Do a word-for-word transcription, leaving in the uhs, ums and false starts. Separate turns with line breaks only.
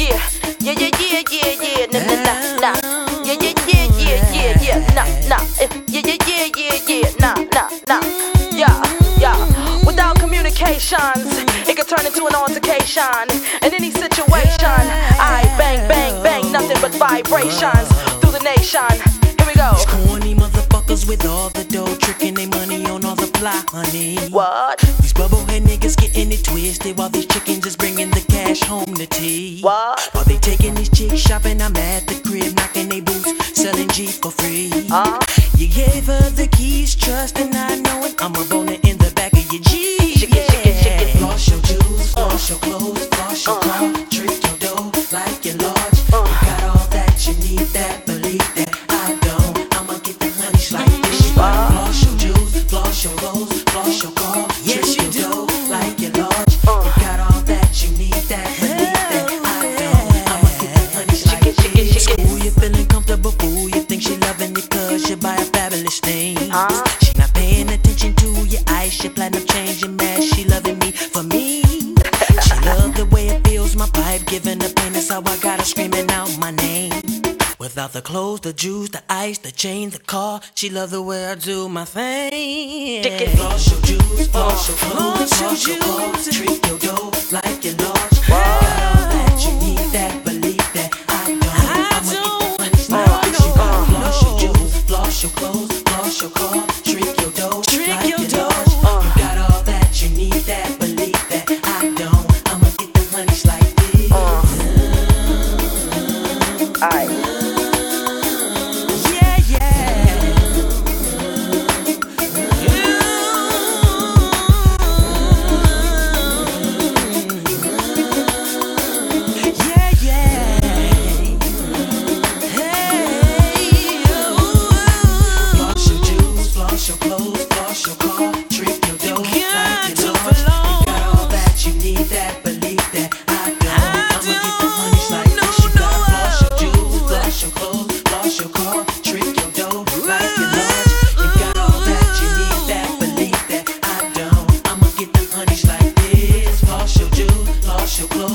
yeah, yeah, yeah, yeah, yeah, yeah, nah, nah, nah, nah, yeah, yeah, yeah, yeah, yeah, yeah, nah, nah, eh, yeah, yeah, yeah, yeah, yeah, nah, nah, nah, yeah, yeah. Without communications, it could turn into an altercation. In any situation, I bang, bang, bang, nothing but vibrations through the nation. Here we go.
These corny motherfuckers with all the dough, tricking their money on all the fly, honey.
What?
These bubblehead niggas getting it twisted, while these chickens is bringing the cash home to tea.
What?
While they taking these chicks shopping, I'm at the crib knocking they boots, selling G for free.
Uh?
You gave her the keys, trusting not knowing I'm a boner in the back of your G.
Shake it, shake it, shake it.
Floss your jewels, floss your clothes, floss your car, trick your dough like you're large.
Uh.
You got all that you need, that believe that I don't. I'ma get the honey like this. Floss your jewels, floss your clothes, floss your car,
Yes,
trick
you
your
do.
dough like you're large. You got all that you need, that believe that I don't. I'ma get the honey like
it, shake it,
this.
shake it.
Ooh, you feeling comfortable, fool. You think she loving you cause you buy a fabulous thing.
Huh?
She not paying attention to your eyes, your platinum change, your mad. She loving me for me. She love the way it feels, my pipe giving the pain. That's how I got her screaming out my name. Without the clothes, the juice, the ice, the chain, the car, she love the way I do my thing.
Stick it.
Floss your juice, floss your clothes, floss your car, treat your dough like you're large. You got all that you need, that believe that I don't. I'ma get the money like this. You gotta floss your juice, floss your clothes, floss your car, treat your dough like
your
you're
dough.
large. You got all that you need, that believe that I don't. I'ma get the money like this.
Alright.
Yeah, yeah. Yeah, yeah. Hey,
Floss your jewels, floss your clothes, floss your car, treat your dough
got
like
to
you're large.
belong.
You got all that you need, that believe that I don't.
I
I'ma get the
don't,
money like
no,
this. You gotta
no.
floss your jewels, floss your clothes, floss your car, treat your dough like you're large. You got all that you need, that believe that I don't. I'ma get the honey like this. Floss your jewels, floss your clothes.